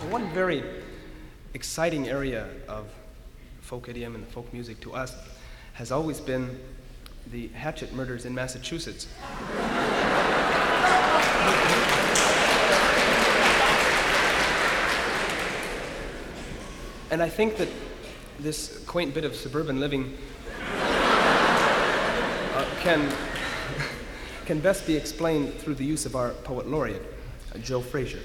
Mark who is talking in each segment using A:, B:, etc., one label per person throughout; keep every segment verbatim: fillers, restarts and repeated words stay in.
A: one very exciting area of folk idiom and folk music to us has always been the hatchet murders in Massachusetts. And I think that this quaint bit of suburban living uh, can, can best be explained through the use of our poet laureate, uh, Joe Frazier.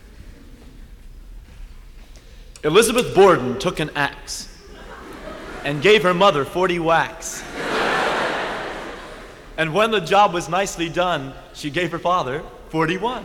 B: Elizabeth Borden took an axe and gave her mother forty whacks. And when the job was nicely done, she gave her father forty-one.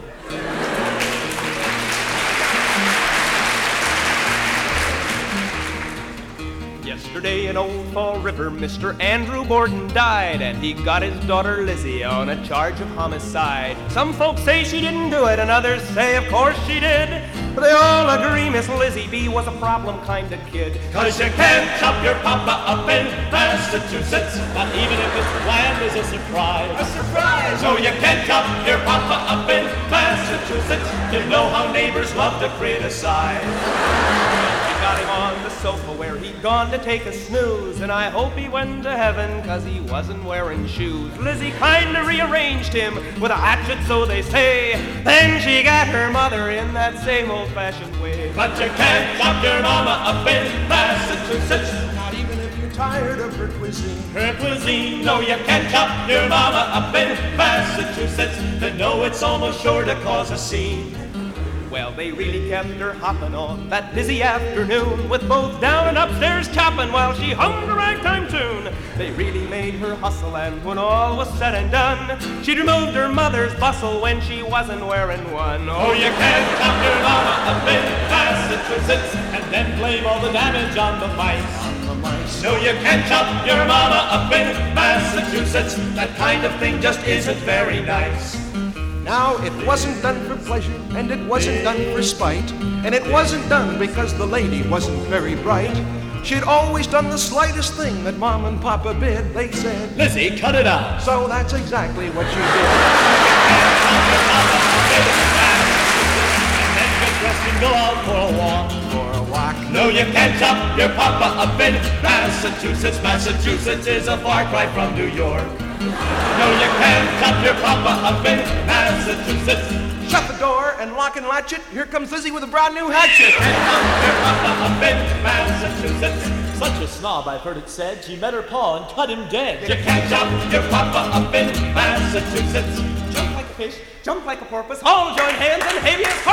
A: Yesterday in Old Fall River, Mister Andrew Borden died, and he got his daughter Lizzie on a charge of homicide. Some folks say she didn't do it, and others say of course she did. But they all agree Miss Lizzie B was a problem kind of kid.
C: Cause you can't chop your papa up in Massachusetts, not even if his plan is a surprise.
A: A surprise!
C: No, you can't chop your papa up in Massachusetts. You know how neighbors love to criticize.
A: Got him on the sofa where he'd gone to take a snooze, and I hope he went to heaven cause he wasn't wearing shoes. Lizzie kinda rearranged him with a hatchet, so they say. Then she got her mother in that same old-fashioned way.
C: But you can't chop your mama up in Massachusetts,
A: not even if you're tired of her cuisine.
C: Her cuisine, no, you can't chop your mama up in Massachusetts. Then know it's almost sure to cause a scene.
A: Well, they really kept her hopping on that busy afternoon, with both down and upstairs chopping while she hummed a ragtime tune. They really made her hustle, and when all was said and done, she'd removed her mother's bustle when she wasn't wearing one.
C: Oh, you can't chop your mama up in Massachusetts and then blame all the damage on the mice.
A: On the mice.
C: No, you can't chop your mama up in Massachusetts. That kind of thing just isn't very nice.
D: Now, it wasn't done for pleasure, and it wasn't done for spite, and it wasn't done because the lady wasn't very bright. She'd always done the slightest thing that Mom and Papa bid. They said,
C: Lizzie, cut it out.
D: So that's exactly what she did.
C: And then get dressed and go out for a walk.
D: For a walk.
C: No, you can't chop your papa up in Massachusetts. Massachusetts is a far cry from New York. No, you can't chop your papa up in Massachusetts.
D: Shut the door and lock and latch it. Here comes Lizzie with a brand new hatchet.
C: Can't chop your papa up in Massachusetts.
B: Such a snob, I've heard it said, she met her pa and cut him dead.
C: You can't chop your papa up in Massachusetts.
A: Jump like a fish, jump like a porpoise, all join hands and habeas corpus.